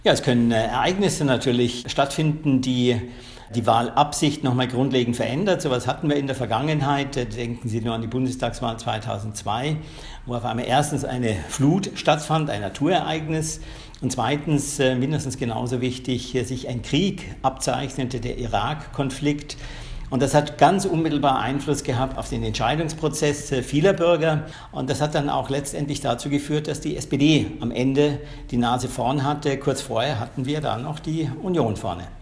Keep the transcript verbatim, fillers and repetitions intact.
Ja, es können äh, Ereignisse natürlich stattfinden, die die Wahlabsicht nochmal grundlegend verändert. So etwas hatten wir in der Vergangenheit. Denken Sie nur an die Bundestagswahl zweitausendzwei, wo auf einmal erstens eine Flut stattfand, ein Naturereignis. Und zweitens, äh, mindestens genauso wichtig, äh, sich ein Krieg abzeichnete, der Irak-Konflikt. Und das hat ganz unmittelbar Einfluss gehabt auf den Entscheidungsprozess vieler Bürger. Und das hat dann auch letztendlich dazu geführt, dass die S P D am Ende die Nase vorn hatte. Kurz vorher hatten wir dann noch die Union vorne.